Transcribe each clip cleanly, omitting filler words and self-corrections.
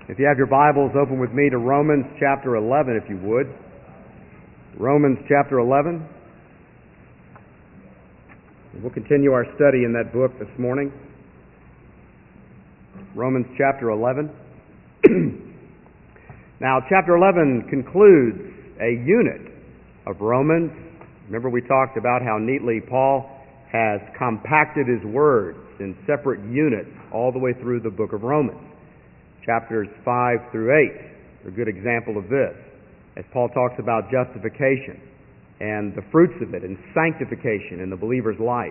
If you have your Bibles, open with me to Romans chapter 11, if you would. Romans chapter 11. We'll continue our study in that book this morning. Romans chapter 11. Now, chapter 11 concludes a unit of Romans. Remember, we talked about how neatly Paul has compacted his words in separate units all the way through the book of Romans. Chapters 5 through 8 are a good example of this, as Paul talks about justification and the fruits of it and sanctification in the believer's life.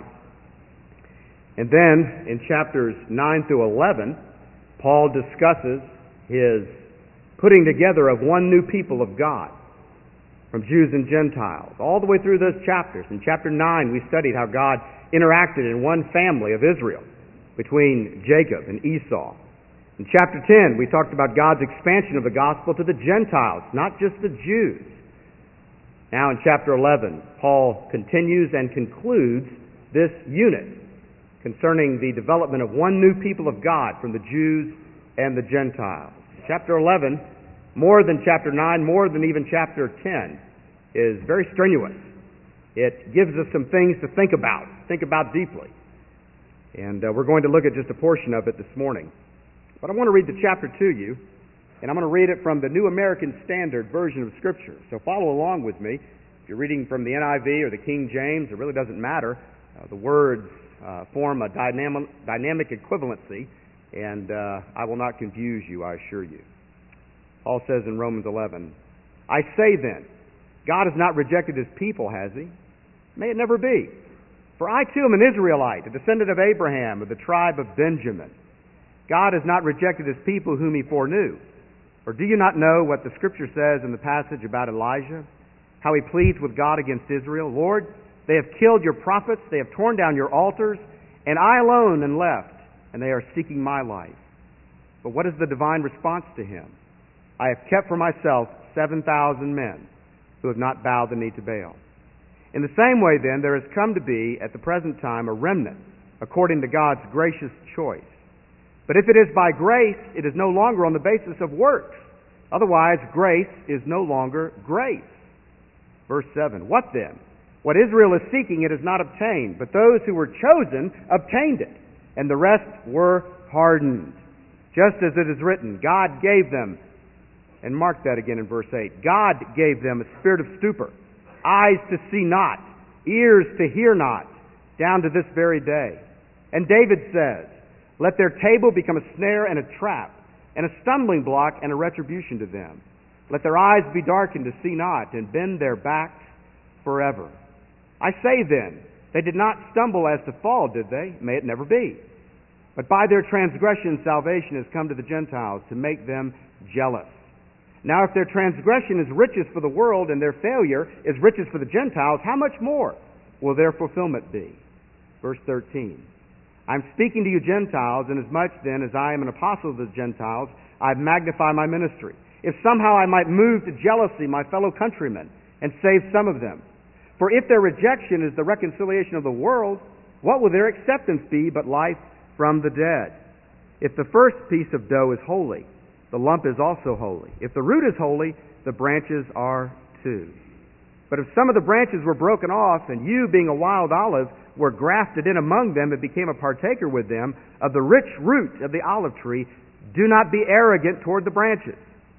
And then in chapters 9 through 11, Paul discusses his putting together of one new people of God, from Jews and Gentiles, all the way through those chapters. In chapter 9, we studied how God interacted in one family of Israel between Jacob and Esau. In chapter 10, we talked about God's expansion of the gospel to the Gentiles, not just the Jews. Now in chapter 11, Paul continues and concludes this unit concerning the development of one new people of God from the Jews and the Gentiles. Chapter 11, more than chapter 9, more than even chapter 10, is very strenuous. It gives us some things to think about deeply. And we're going to look at just a portion of it this morning. But I want to read the chapter to you, and I'm going to read it from the New American Standard Version of Scripture. So follow along with me. If you're reading from the NIV or the King James, it really doesn't matter. The words form a dynamic equivalency, and I will not confuse you, I assure you. Paul says in Romans 11, I say then, God has not rejected His people, has He? May it never be. For I too am an Israelite, a descendant of Abraham, of the tribe of Benjamin. God has not rejected His people whom He foreknew. Or do you not know what the Scripture says in the passage about Elijah? How he pleads with God against Israel? Lord, they have killed your prophets, they have torn down your altars, and I alone am left, and they are seeking my life. But what is the divine response to him? I have kept for myself 7,000 men who have not bowed the knee to Baal. In the same way, then, there has come to be at the present time a remnant according to God's gracious choice. But if it is by grace, it is no longer on the basis of works. Otherwise, grace is no longer grace. Verse 7, what then? What Israel is seeking it has not obtained, but those who were chosen obtained it, and the rest were hardened. Just as it is written, God gave them, and mark that again in verse 8, God gave them a spirit of stupor, eyes to see not, ears to hear not, down to this very day. And David says, let their table become a snare and a trap, and a stumbling block and a retribution to them. Let their eyes be darkened to see not, and bend their backs forever. I say then, they did not stumble as to fall, did they? May it never be. But by their transgression salvation has come to the Gentiles to make them jealous. Now if their transgression is riches for the world, and their failure is riches for the Gentiles, how much more will their fulfillment be? Verse 13. I'm speaking to you Gentiles, inasmuch then as I am an apostle of the Gentiles, I magnify my ministry. If somehow I might move to jealousy my fellow countrymen and save some of them. For if their rejection is the reconciliation of the world, what will their acceptance be but life from the dead? If the first piece of dough is holy, the lump is also holy. If the root is holy, the branches are too. But if some of the branches were broken off, and you, being a wild olive, were grafted in among them and became a partaker with them of the rich root of the olive tree, do not be arrogant toward the branches.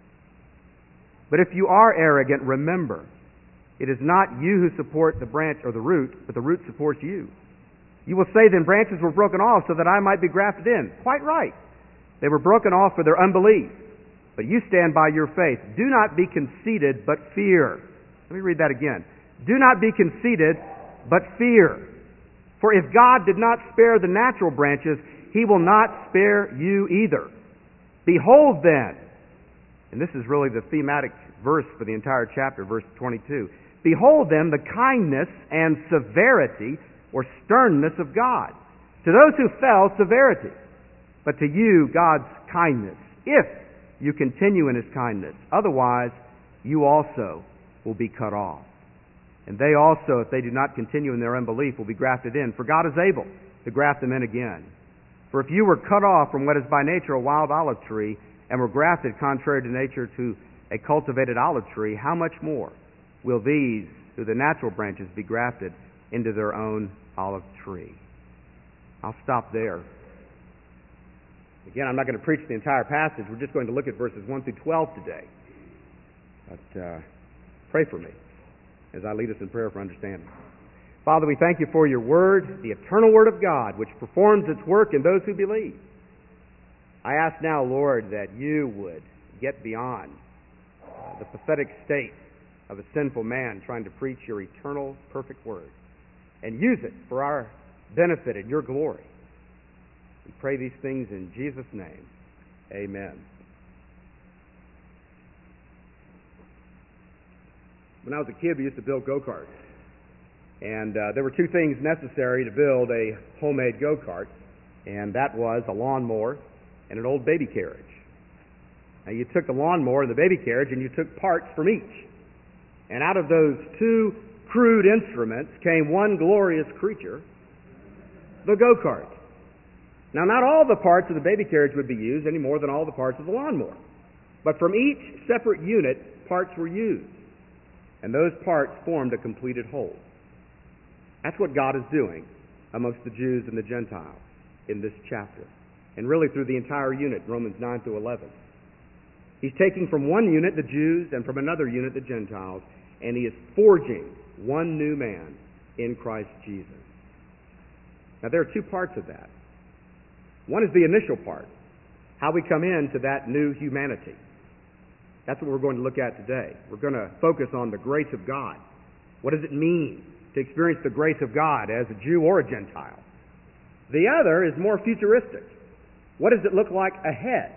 But if you are arrogant, remember, it is not you who support the branch or the root, but the root supports you. You will say then, branches were broken off so that I might be grafted in. Quite right. They were broken off for their unbelief. But you stand by your faith. Do not be conceited, but fear. Let me read that again. Do not be conceited, but fear. For if God did not spare the natural branches, He will not spare you either. Behold then, and this is really the thematic verse for the entire chapter, verse 22. Behold then the kindness and severity or sternness of God. To those who fell, severity. But to you, God's kindness, if you continue in His kindness. Otherwise, you also will be cut off. And they also, if they do not continue in their unbelief, will be grafted in. For God is able to graft them in again. For if you were cut off from what is by nature a wild olive tree, and were grafted contrary to nature to a cultivated olive tree, how much more will these, through the natural branches, be grafted into their own olive tree? I'll stop there. Again, I'm not going to preach the entire passage. We're just going to look at verses 1 through 12 today. But pray for me as I lead us in prayer for understanding. Father, we thank you for your word, the eternal word of God, which performs its work in those who believe. I ask now, Lord, that you would get beyond the pathetic state of a sinful man trying to preach your eternal, perfect word and use it for our benefit and your glory. We pray these things in Jesus' name. Amen. When I was a kid, we used to build go-karts. And there were two things necessary to build a homemade go-kart, and that was a lawnmower and an old baby carriage. Now, you took the lawnmower and the baby carriage, and you took parts from each. And out of those two crude instruments came one glorious creature, the go-kart. Now, not all the parts of the baby carriage would be used any more than all the parts of the lawnmower. But from each separate unit, parts were used. And those parts formed a completed whole. That's what God is doing amongst the Jews and the Gentiles in this chapter. And really through the entire unit, Romans 9 through 11. He's taking from one unit the Jews and from another unit the Gentiles, and he is forging one new man in Christ Jesus. Now there are two parts of that. One is the initial part, how we come into that new humanity. That's what we're going to look at today. We're going to focus on the grace of God. What does it mean to experience the grace of God as a Jew or a Gentile? The other is more futuristic. What does it look like ahead?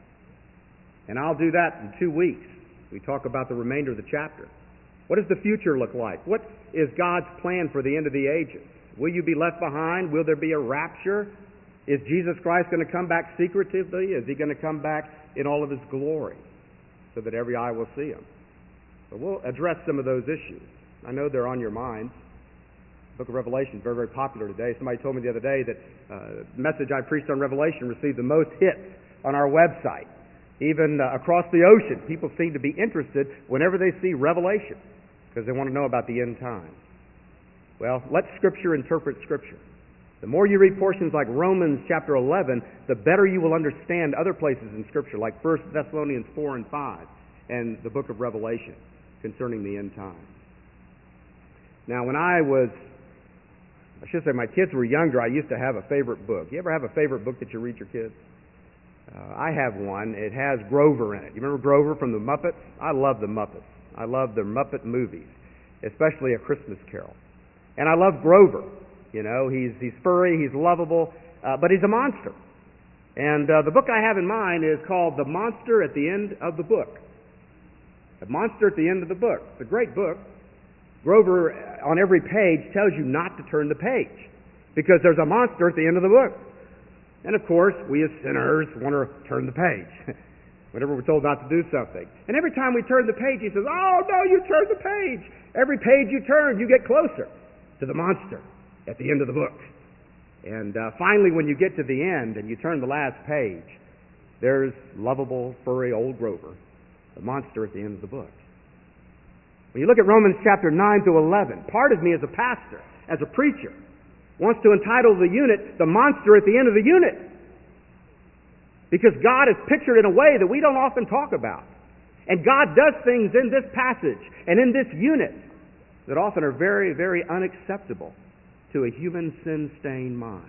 And I'll do that in 2 weeks. We talk about the remainder of the chapter. What does the future look like? What is God's plan for the end of the ages? Will you be left behind? Will there be a rapture? Is Jesus Christ going to come back secretively? Is he going to come back in all of his glory so that every eye will see him? So we'll address some of those issues. I know they're on your minds. The book of Revelation is very, very popular today. Somebody told me the other day that the message I preached on Revelation received the most hits on our website. Even across the ocean, people seem to be interested whenever they see Revelation because they want to know about the end times. Well, let Scripture interpret Scripture. The more you read portions like Romans chapter 11, the better you will understand other places in Scripture like 1 Thessalonians 4 and 5 and the book of Revelation concerning the end times. Now, when my kids were younger, I used to have a favorite book. You ever have a favorite book that you read your kids? I have one. It has Grover in it. You remember Grover from the Muppets? I love the Muppets. I love the Muppet movies, especially A Christmas Carol. And I love Grover. You know, he's furry, he's lovable, but he's a monster. And the book I have in mind is called The Monster at the End of the Book. The Monster at the End of the Book. It's a great book. Grover, on every page, tells you not to turn the page because there's a monster at the end of the book. And of course, we as sinners want to turn the page whenever we're told not to do something. And every time we turn the page, he says, "Oh, no, you turned the page." Every page you turn, you get closer to the monster at the end of the book. And finally, when you get to the end and you turn the last page, there's lovable, furry old Grover, the monster at the end of the book. When you look at Romans chapter 9 to 11, part of me as a pastor, as a preacher, wants to entitle the unit, "The Monster at the End of the Unit." Because God is pictured in a way that we don't often talk about. And God does things in this passage and in this unit that often are very, very unacceptable to a human sin-stained mind.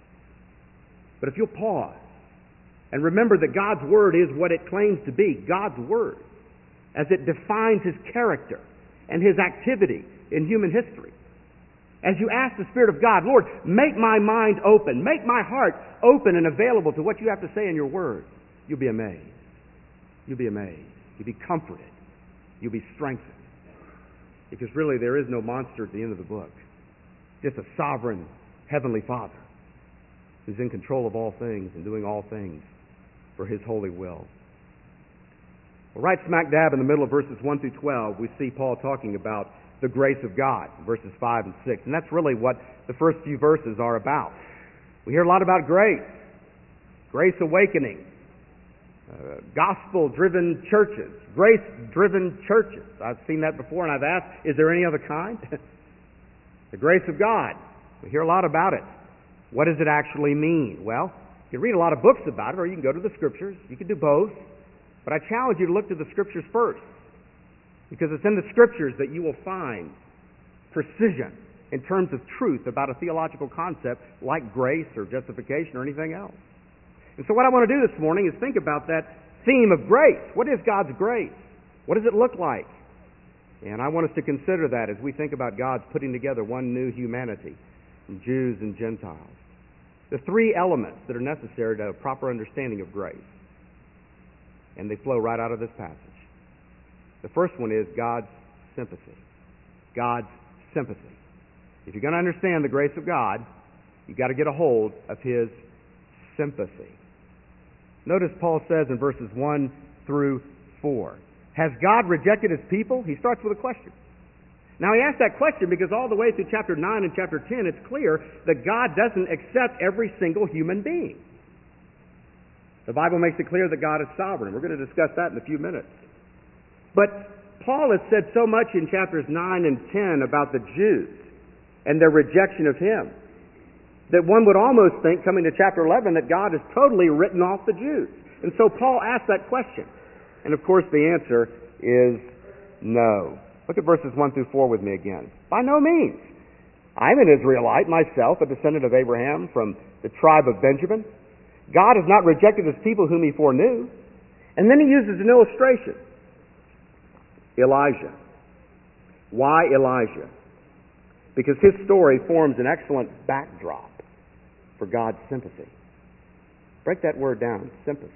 But if you'll pause and remember that God's Word is what it claims to be, God's Word, as it defines His character and His activity in human history. As you ask the Spirit of God, "Lord, make my mind open, make my heart open and available to what you have to say in your Word," you'll be amazed. You'll be amazed. You'll be comforted. You'll be strengthened. Because really there is no monster at the end of the book. Just a sovereign Heavenly Father who's in control of all things and doing all things for His holy will. Well, right smack dab in the middle of verses 1 through 12, we see Paul talking about the grace of God, verses 5 and 6. And that's really what the first few verses are about. We hear a lot about grace, grace awakening, gospel-driven churches, grace-driven churches. I've seen that before, and I've asked, is there any other kind? The grace of God. We hear a lot about it. What does it actually mean? Well, you can read a lot of books about it, or you can go to the Scriptures. You can do both. But I challenge you to look to the Scriptures first, because it's in the Scriptures that you will find precision in terms of truth about a theological concept like grace or justification or anything else. And so what I want to do this morning is think about that theme of grace. What is God's grace? What does it look like? And I want us to consider that as we think about God's putting together one new humanity, from Jews and Gentiles. The three elements that are necessary to a proper understanding of grace. And they flow right out of this passage. The first one is God's sympathy. God's sympathy. If you're going to understand the grace of God, you've got to get a hold of His sympathy. Notice Paul says in verses 1 through 4, has God rejected His people? He starts with a question. Now he asks that question because all the way through chapter 9 and chapter 10, it's clear that God doesn't accept every single human being. The Bible makes it clear that God is sovereign. We're going to discuss that in a few minutes. But Paul has said so much in chapters 9 and 10 about the Jews and their rejection of Him that one would almost think, coming to chapter 11, that God has totally written off the Jews. And so Paul asks that question. And of course the answer is no. Look at verses 1 through 4 with me again. By no means. I'm an Israelite myself, a descendant of Abraham from the tribe of Benjamin. God has not rejected His people whom He foreknew. And then he uses an illustration. Elijah. Why Elijah? Because his story forms an excellent backdrop for God's sympathy. Break that word down, sympathy.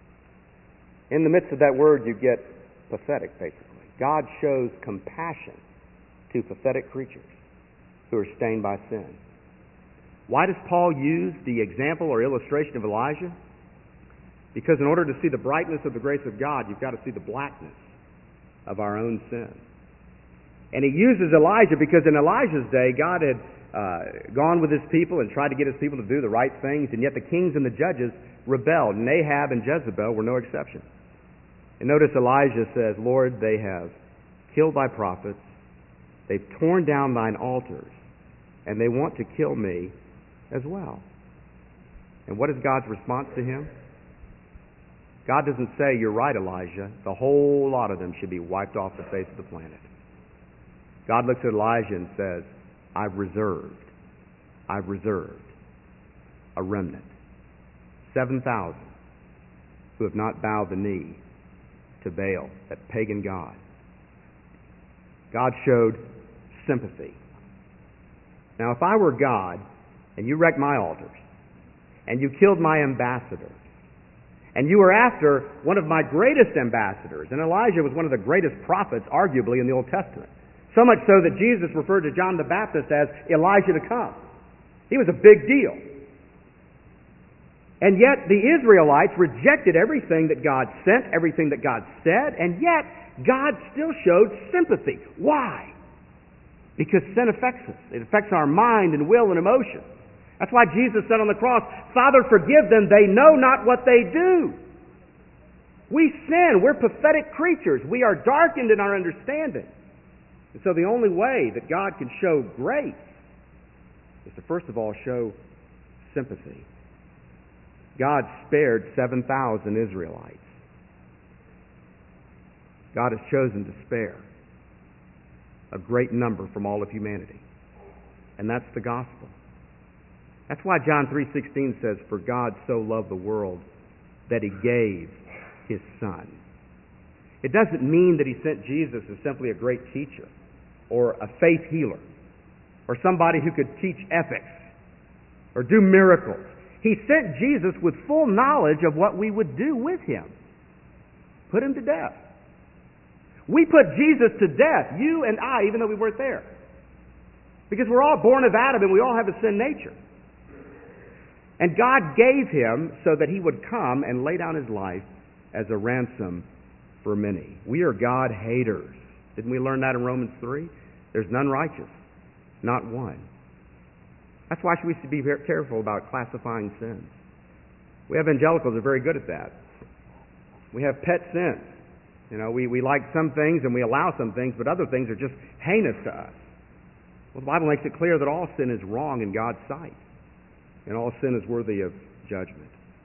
In the midst of that word you get pathetic, basically. God shows compassion to pathetic creatures who are stained by sin. Why does Paul use the example or illustration of Elijah? Because in order to see the brightness of the grace of God, you've got to see the blackness of our own sin. And he uses Elijah because in Elijah's day, God had gone with His people and tried to get His people to do the right things, and yet the kings and the judges rebelled. And Ahab and Jezebel were no exception. And notice Elijah says, Lord, they have killed Thy prophets, they've torn down Thine altars, and they want to kill me as well. And what is God's response to him? God doesn't say, you're right, Elijah, the whole lot of them should be wiped off the face of the planet. God looks at Elijah and says, I've reserved a remnant, 7,000 who have not bowed the knee to Baal, that pagan god. God showed sympathy. Now, if I were God, and you wrecked my altars, and you killed my ambassadors, and you were after one of my greatest ambassadors, and Elijah was one of the greatest prophets, arguably, in the Old Testament, so much so that Jesus referred to John the Baptist as Elijah to come. He was a big deal. And yet the Israelites rejected everything that God sent, everything that God said, and yet God still showed sympathy. Why? Because sin affects us. It affects our mind and will and emotion. That's why Jesus said on the cross, Father, forgive them, they know not what they do. We sin. We're pathetic creatures. We are darkened in our understanding. And so the only way that God can show grace is to first of all show sympathy. God spared 7,000 Israelites. God has chosen to spare a great number from all of humanity. And that's the gospel. That's why John 3:16 says, for God so loved the world that He gave His Son. It doesn't mean that He sent Jesus as simply a great teacher or a faith healer or somebody who could teach ethics or do miracles. He sent Jesus with full knowledge of what we would do with Him. Put Him to death. We put Jesus to death, you and I, even though we weren't there. Because we're all born of Adam and we all have a sin nature. And God gave Him so that He would come and lay down His life as a ransom for many. We are God haters. Didn't we learn that in Romans 3? There's none righteous, not one. That's why we should be very careful about classifying sins. We evangelicals are very good at that. We have pet sins. We like some things and we allow some things, but other things are just heinous to us. Well, the Bible makes it clear that all sin is wrong in God's sight, and all sin is worthy of judgment.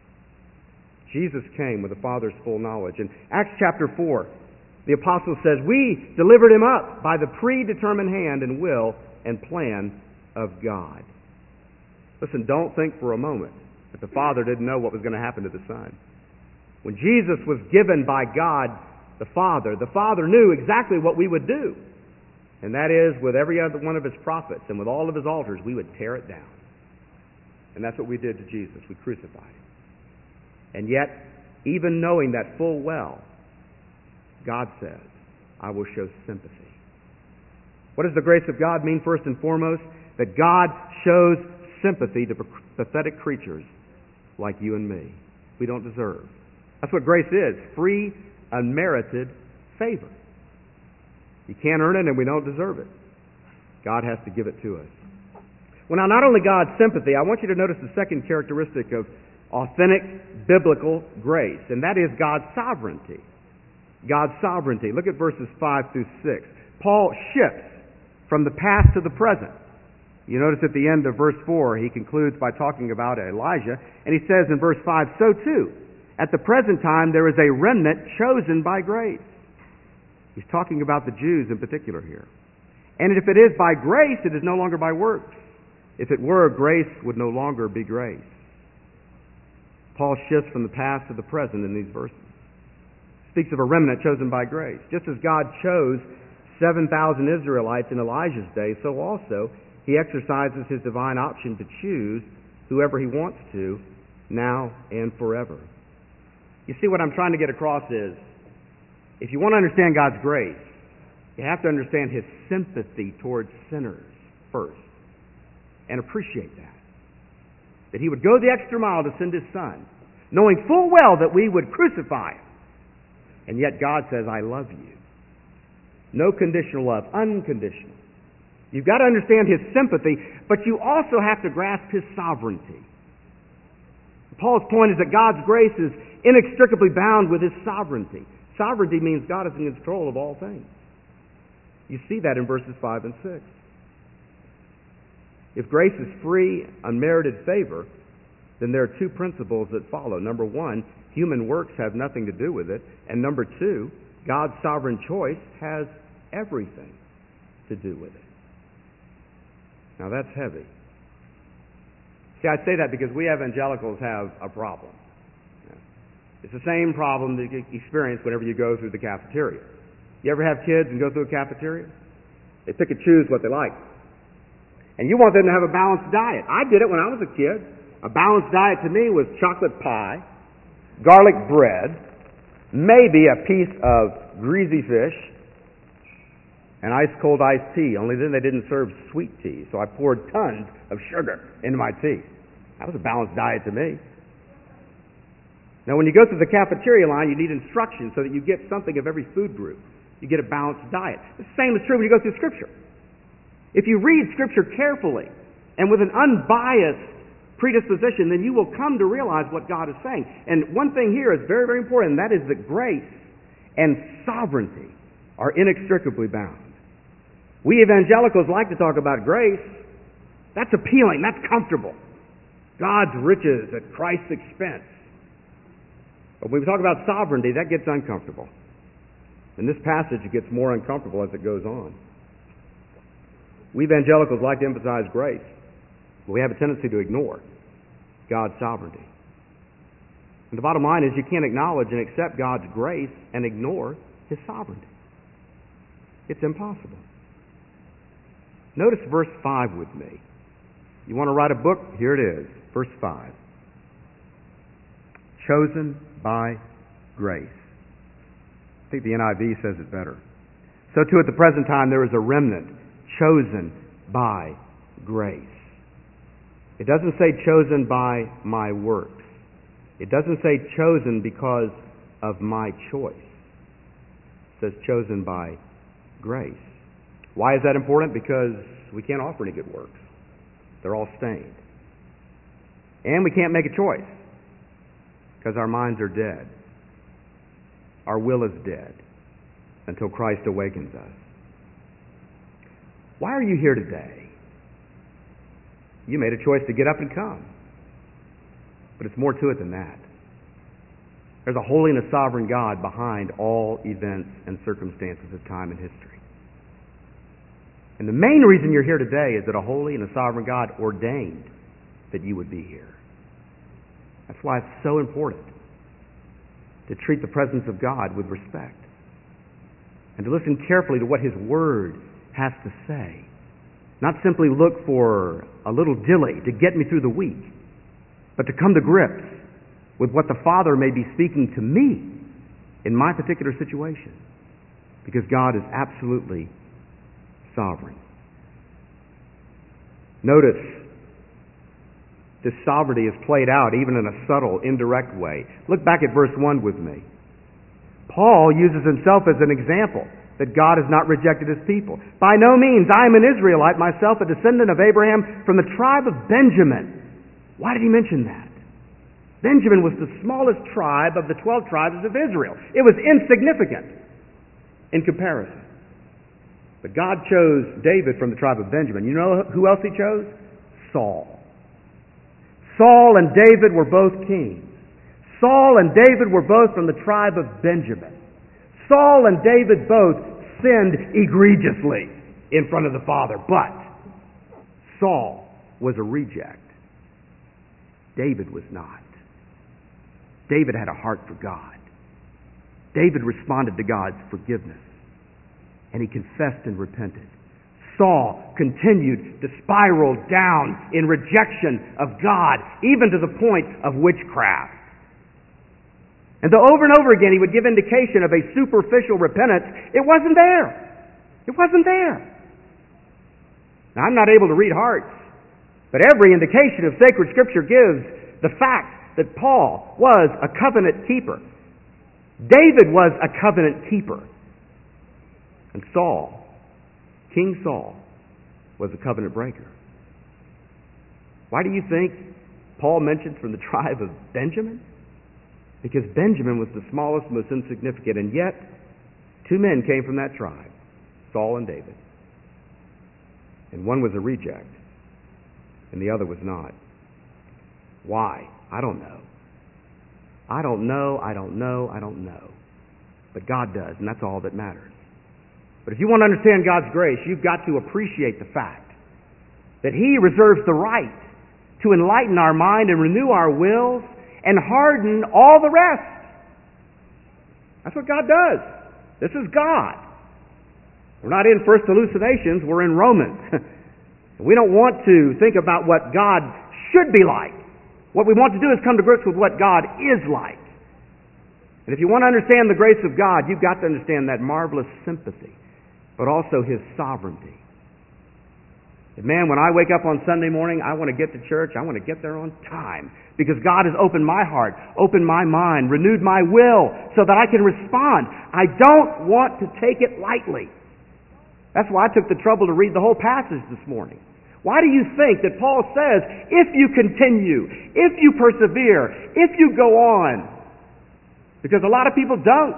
Jesus came with the Father's full knowledge. In Acts chapter 4, the apostle says, "We delivered him up by the predetermined hand and will and plan of God." Listen, don't think for a moment that the Father didn't know what was going to happen to the Son. When Jesus was given by God the Father knew exactly what we would do. And that is, with every other one of his prophets and with all of his altars, we would tear it down. And that's what we did to Jesus. We crucified him. And yet, even knowing that full well, God says, "I will show sympathy." What does the grace of God mean first and foremost? That God shows sympathy to pathetic creatures like you and me. We don't deserve. That's what grace is. Free, unmerited favor. You can't earn it and we don't deserve it. God has to give it to us. Well, now, not only God's sympathy, I want you to notice the second characteristic of authentic biblical grace, and that is God's sovereignty. God's sovereignty. Look at verses 5 through 6. Paul shifts from the past to the present. You notice at the end of verse 4, he concludes by talking about Elijah, and he says in verse 5, "So too, at the present time there is a remnant chosen by grace." He's talking about the Jews in particular here. "And if it is by grace, it is no longer by works. If it were, grace would no longer be grace." Paul shifts from the past to the present in these verses. Speaks of a remnant chosen by grace. Just as God chose 7,000 Israelites in Elijah's day, so also he exercises his divine option to choose whoever he wants to, now and forever. You see, what I'm trying to get across is, if you want to understand God's grace, you have to understand his sympathy towards sinners first, and appreciate that. That he would go the extra mile to send his Son, knowing full well that we would crucify him. And yet God says, "I love you." No conditional love, unconditional. You've got to understand his sympathy, but you also have to grasp his sovereignty. Paul's point is that God's grace is inextricably bound with his sovereignty. Sovereignty means God is in control of all things. You see that in verses 5 and 6. If grace is free, unmerited favor, then there are two principles that follow. Number one, human works have nothing to do with it. And number two, God's sovereign choice has everything to do with it. Now that's heavy. See, I say that because we evangelicals have a problem. It's the same problem that you experience whenever you go through the cafeteria. You ever have kids and go through a cafeteria? They pick and choose what they like. And you want them to have a balanced diet. I did it when I was a kid. A balanced diet to me was chocolate pie, garlic bread, maybe a piece of greasy fish, and ice-cold iced tea. Only then they didn't serve sweet tea, so I poured tons of sugar into my tea. That was a balanced diet to me. Now, when you go through the cafeteria line, you need instructions so that you get something of every food group. You get a balanced diet. The same is true when you go through Scripture. If you read Scripture carefully and with an unbiased predisposition, then you will come to realize what God is saying. And one thing here is very, very important, and that is that grace and sovereignty are inextricably bound. We evangelicals like to talk about grace. That's appealing. That's comfortable. God's riches at Christ's expense. But when we talk about sovereignty, that gets uncomfortable. In this passage, it gets more uncomfortable as it goes on. We evangelicals like to emphasize grace, but we have a tendency to ignore God's sovereignty. And the bottom line is you can't acknowledge and accept God's grace and ignore his sovereignty. It's impossible. Notice verse 5 with me. You want to write a book? Here it is. Verse 5. Chosen by grace. I think the NIV says it better. So too at the present time there is a remnant chosen by grace. It doesn't say chosen by my works. It doesn't say chosen because of my choice. It says chosen by grace. Why is that important? Because we can't offer any good works. They're all stained. And we can't make a choice because our minds are dead. Our will is dead until Christ awakens us. Why are you here today? You made a choice to get up and come. But it's more to it than that. There's a holy and a sovereign God behind all events and circumstances of time and history. And the main reason you're here today is that a holy and a sovereign God ordained that you would be here. That's why it's so important to treat the presence of God with respect and to listen carefully to what His Word has to say. Not simply look for a little dilly to get me through the week, but to come to grips with what the Father may be speaking to me in my particular situation, because God is absolutely sovereign. Notice this sovereignty is played out even in a subtle, indirect way. Look back at verse 1 with me. Paul uses himself as an example that God has not rejected His people. By no means, I am an Israelite myself, a descendant of Abraham from the tribe of Benjamin. Why did he mention that? Benjamin was the smallest tribe of the 12 tribes of Israel. It was insignificant in comparison. But God chose David from the tribe of Benjamin. You know who else He chose? Saul. Saul and David were both kings. Saul and David were both from the tribe of Benjamin. Saul and David both sinned egregiously in front of the Father, but Saul was a reject. David was not. David had a heart for God. David responded to God's forgiveness, and he confessed and repented. Saul continued to spiral down in rejection of God, even to the point of witchcraft. And though over and over again he would give indication of a superficial repentance, it wasn't there. It wasn't there. Now, I'm not able to read hearts, but every indication of sacred Scripture gives the fact that Paul was a covenant keeper. David was a covenant keeper. And Saul, King Saul, was a covenant breaker. Why do you think Paul mentions from the tribe of Benjamin? Because Benjamin was the smallest, most insignificant, and yet 2 men came from that tribe, Saul and David. And one was a reject, and the other was not. Why? I don't know. I don't know. But God does, and that's all that matters. But if you want to understand God's grace, you've got to appreciate the fact that He reserves the right to enlighten our mind and renew our wills and harden all the rest. That's what God does. This is God. We're not in first hallucinations, we're in Romans. We don't want to think about what God should be like. What we want to do is come to grips with what God is like. And if you want to understand the grace of God, you've got to understand that marvelous sympathy, but also His sovereignty. And man, when I wake up on Sunday morning, I want to get to church. I want to get there on time. Because God has opened my heart, opened my mind, renewed my will so that I can respond. I don't want to take it lightly. That's why I took the trouble to read the whole passage this morning. Why do you think that Paul says, if you continue, if you persevere, if you go on? Because a lot of people don't.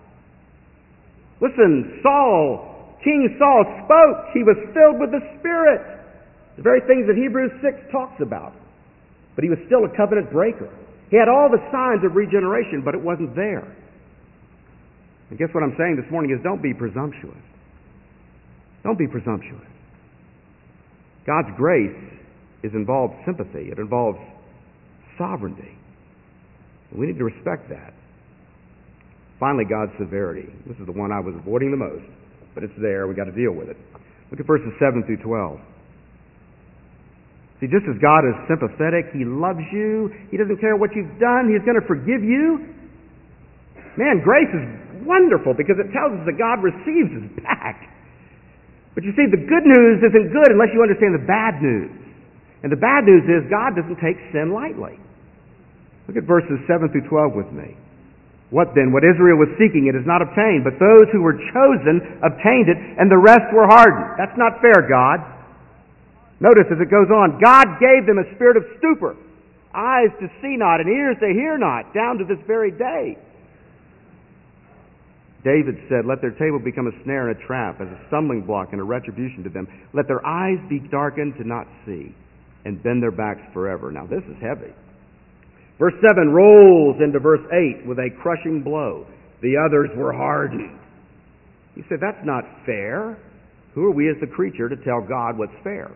Listen, King Saul spoke. He was filled with the Spirit. The very things that Hebrews 6 talks about. But he was still a covenant breaker. He had all the signs of regeneration, but it wasn't there. And guess what I'm saying this morning is don't be presumptuous. Don't be presumptuous. God's grace involves sympathy. It involves sovereignty. And we need to respect that. Finally, God's severity. This is the one I was avoiding the most. But it's there. We've got to deal with it. Look at verses 7 through 12. See, just as God is sympathetic, He loves you. He doesn't care what you've done. He's going to forgive you. Man, grace is wonderful because it tells us that God receives us back. But you see, the good news isn't good unless you understand the bad news. And the bad news is God doesn't take sin lightly. Look at verses 7 through 12 with me. What then? What Israel was seeking, it is not obtained, but those who were chosen obtained it, and the rest were hardened. That's not fair, God. Notice as it goes on, God gave them a spirit of stupor, eyes to see not, and ears to hear not, down to this very day. David said, let their table become a snare and a trap, as a stumbling block and a retribution to them. Let their eyes be darkened to not see, and bend their backs forever. Now this is heavy. Verse 7 rolls into verse 8 with a crushing blow. The others were hardened. You say, that's not fair. Who are we as the creature to tell God what's fair?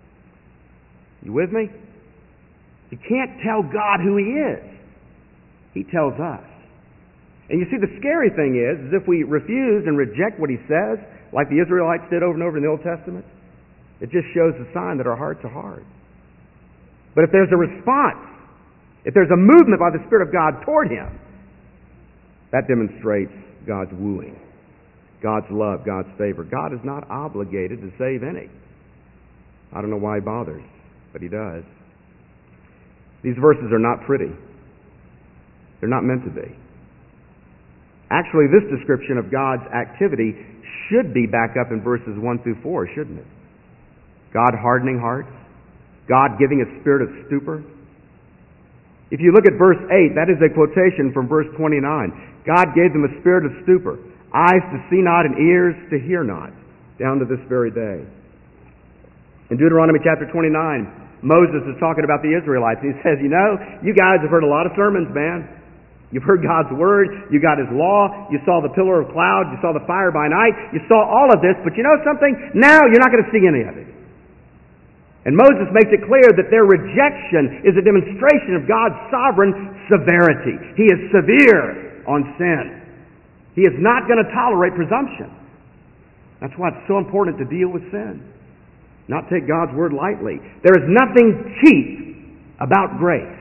You with me? You can't tell God who He is. He tells us. And you see, the scary thing is if we refuse and reject what He says, like the Israelites did over and over in the Old Testament, it just shows a sign that our hearts are hard. But if there's a response, if there's a movement by the Spirit of God toward Him, that demonstrates God's wooing, God's love, God's favor. God is not obligated to save any. I don't know why He bothers, but He does. These verses are not pretty. They're not meant to be. Actually, this description of God's activity should be back up in verses 1 through 4, shouldn't it? God hardening hearts, God giving a spirit of stupor. If you look at verse 8, that is a quotation from verse 29. God gave them a spirit of stupor, eyes to see not and ears to hear not, down to this very day. In Deuteronomy chapter 29, Moses is talking about the Israelites, and he says, you know, you guys have heard a lot of sermons, man. You've heard God's Word, you got His law, you saw the pillar of cloud, you saw the fire by night, you saw all of this, but you know something? Now you're not going to see any of it. And Moses makes it clear that their rejection is a demonstration of God's sovereign severity. He is severe on sin. He is not going to tolerate presumption. That's why it's so important to deal with sin. Not take God's Word lightly. There is nothing cheap about grace.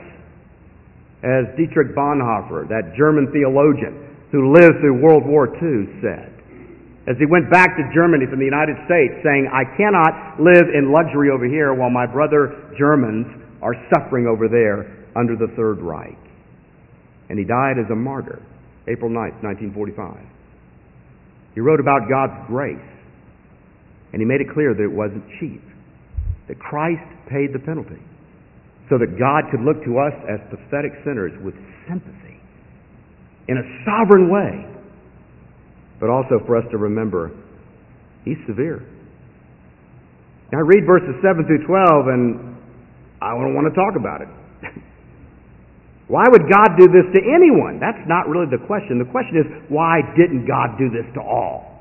As Dietrich Bonhoeffer, that German theologian who lived through World War II, said, as he went back to Germany from the United States, saying, I cannot live in luxury over here while my brother Germans are suffering over there under the Third Reich. And he died as a martyr, April 9th, 1945. He wrote about God's grace, and he made it clear that it wasn't cheap, that Christ paid the penalty, so that God could look to us as pathetic sinners with sympathy in a sovereign way, but also for us to remember He's severe. Now I read verses 7 through 12 and I don't want to talk about it. Why would God do this to anyone? That's not really the question. The question is, why didn't God do this to all?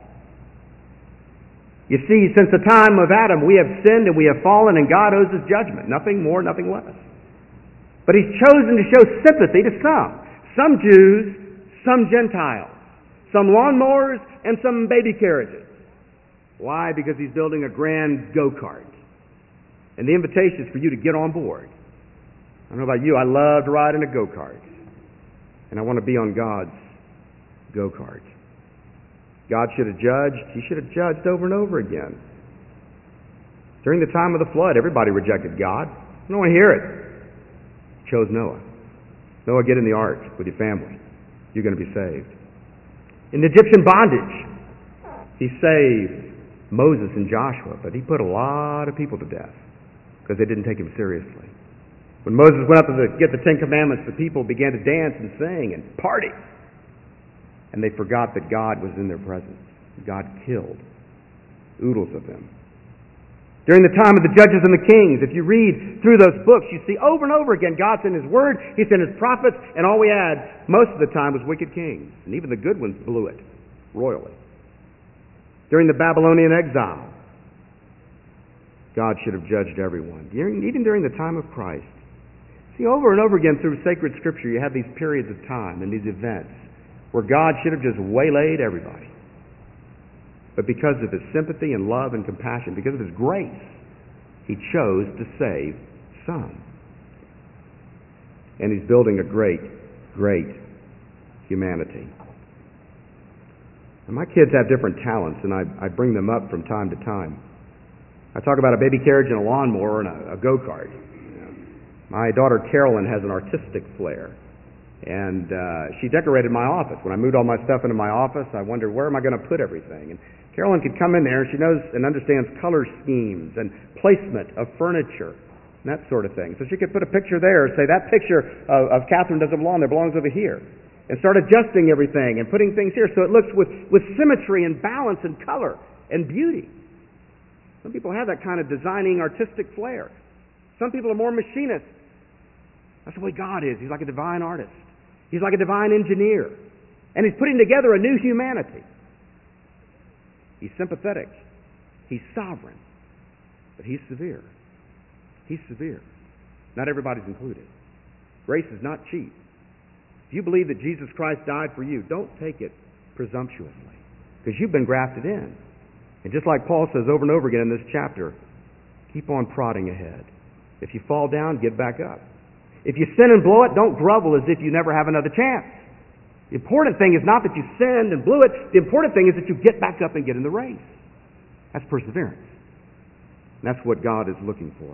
You see, since the time of Adam, we have sinned and we have fallen, and God owes us judgment. Nothing more, nothing less. But He's chosen to show sympathy to some. Some Jews, some Gentiles, some lawnmowers, and some baby carriages. Why? Because He's building a grand go-kart. And the invitation is for you to get on board. I don't know about you, I love to ride in a go-kart. And I want to be on God's go-kart. God should have judged. He should have judged over and over again. During the time of the flood, everybody rejected God. I don't want to hear it. He chose Noah. Noah, get in the ark with your family. You're going to be saved. In Egyptian bondage, He saved Moses and Joshua, but He put a lot of people to death because they didn't take Him seriously. When Moses went up to get the Ten Commandments, the people began to dance and sing and party. And they forgot that God was in their presence. God killed oodles of them. During the time of the judges and the kings, if you read through those books, you see over and over again God sent His Word, He sent His prophets, and all we had most of the time was wicked kings. And even the good ones blew it royally. During the Babylonian exile, God should have judged everyone. Even during the time of Christ. See, over and over again through sacred Scripture, you have these periods of time and these events where God should have just waylaid everybody. But because of His sympathy and love and compassion, because of His grace, He chose to save some. And He's building a great, great humanity. And my kids have different talents, and I bring them up from time to time. I talk about a baby carriage and a lawnmower and a go-kart. My daughter Carolyn has an artistic flair. And she decorated my office. When I moved all my stuff into my office, I wondered, where am I going to put everything? And Carolyn could come in there, and she knows and understands color schemes and placement of furniture and that sort of thing. So she could put a picture there and say, that picture of Catherine doesn't belong there, belongs over here. and start adjusting everything and putting things here so it looks with symmetry and balance and color and beauty. Some people have that kind of designing artistic flair. Some people are more machinists. That's the way God is. He's like a divine artist. He's like a divine engineer. And He's putting together a new humanity. He's sympathetic. He's sovereign. But He's severe. He's severe. Not everybody's included. Grace is not cheap. If you believe that Jesus Christ died for you, don't take it presumptuously, because you've been grafted in. And just like Paul says over and over again in this chapter, keep on prodding ahead. If you fall down, get back up. If you sin and blow it, don't grovel as if you never have another chance. The important thing is not that you sinned and blew it. The important thing is that you get back up and get in the race. That's perseverance. And that's what God is looking for.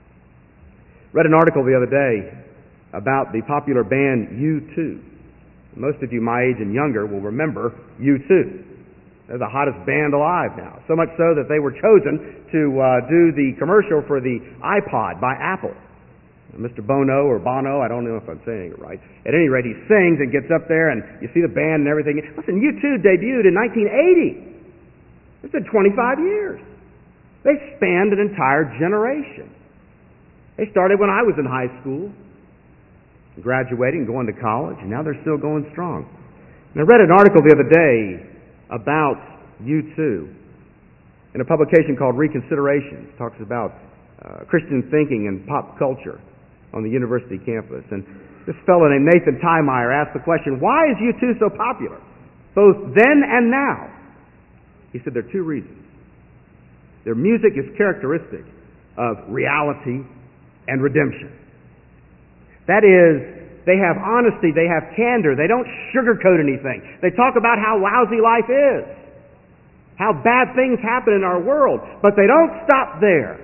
Read an article the other day about the popular band U2. Most of you my age and younger will remember U2. They're the hottest band alive now. So much so that they were chosen to do the commercial for the iPod by Apple. Mr. Bono, I don't know if I'm saying it right. At any rate, he sings and gets up there, and you see the band and everything. Listen, U2 debuted in 1980. It's been 25 years. They spanned an entire generation. They started when I was in high school, graduating, going to college, and now they're still going strong. And I read an article the other day about U2 in a publication called Reconsideration. It talks about Christian thinking and pop culture on the university campus. And this fellow named Nathan Tiemeyer asked the question, why is U2 so popular, both then and now? He said there are two reasons. Their music is characteristic of reality and redemption. That is, they have honesty, they have candor, they don't sugarcoat anything. They talk about how lousy life is, how bad things happen in our world, but they don't stop there.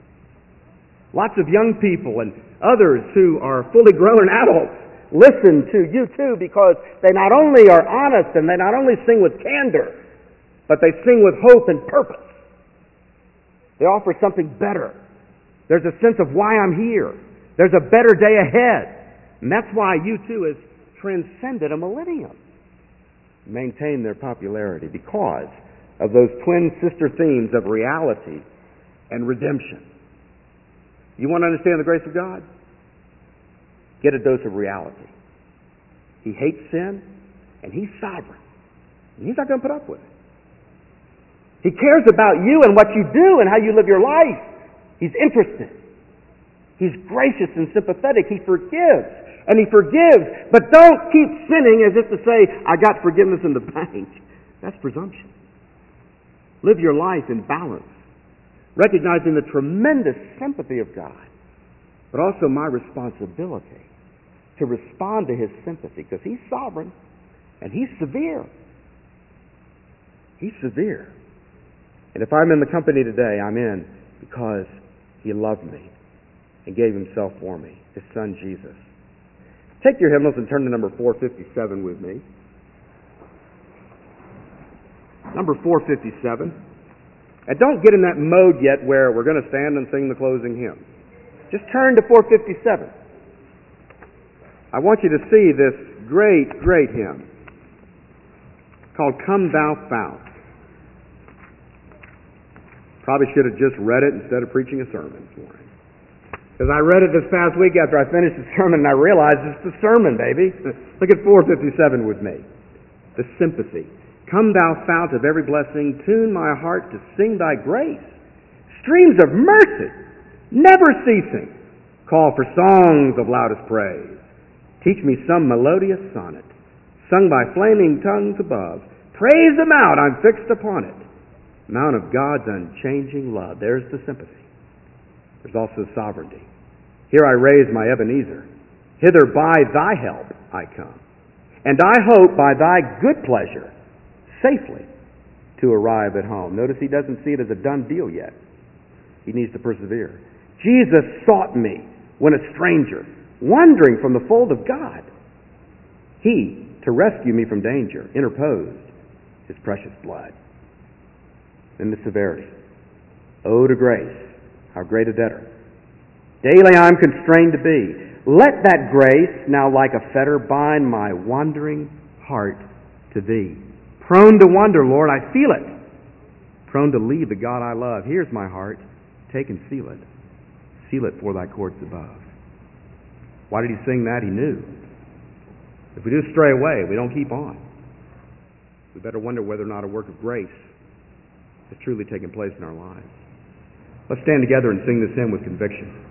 Lots of young people and others who are fully grown adults listen to U2 because they not only are honest and they not only sing with candor, but they sing with hope and purpose. They offer something better. There's a sense of why I'm here. There's a better day ahead. And that's why U2 has transcended a millennium. Maintain their popularity because of those twin sister themes of reality and redemption. You want to understand the grace of God? Get a dose of reality. He hates sin, and He's sovereign. And He's not going to put up with it. He cares about you and what you do and how you live your life. He's interested. He's gracious and sympathetic. He forgives. And He forgives. But don't keep sinning as if to say, I got forgiveness in the bank. That's presumption. Live your life in balance, recognizing the tremendous sympathy of God, but also my responsibility to respond to His sympathy, because He's sovereign and He's severe. He's severe. And if I'm in the company today, I'm in because He loved me and gave Himself for me, His Son Jesus. Take your hymnals and turn to number 457 with me. Number 457. And don't get in that mode yet where we're going to stand and sing the closing hymn. Just turn to 457. I want you to see this great, great hymn called Come Thou Fount. Probably should have just read it instead of preaching a sermon this morning. Because I read it this past week after I finished the sermon and I realized it's the sermon, baby. Look at 457 with me. The sympathy. Come thou fount of every blessing, tune my heart to sing thy grace. Streams of mercy, never ceasing, call for songs of loudest praise. Teach me some melodious sonnet, sung by flaming tongues above. Praise the mount, I'm fixed upon it. Mount of God's unchanging love. There's the sympathy. There's also sovereignty. Here I raise my Ebenezer. Hither by thy help I come. And I hope by thy good pleasure safely to arrive at home. Notice he doesn't see it as a done deal yet. He needs to persevere. Jesus sought me when a stranger, wandering from the fold of God. He, to rescue me from danger, interposed His precious blood. Then the severity. Oh, to grace, how great a debtor. Daily I'm constrained to be. Let that grace now like a fetter bind my wandering heart to Thee. Prone to wander, Lord, I feel it. Prone to leave the God I love. Here's my heart. Take and seal it. Seal it for Thy courts above. Why did he sing that? He knew. If we do stray away, we don't keep on. We better wonder whether or not a work of grace has truly taken place in our lives. Let's stand together and sing this hymn with conviction.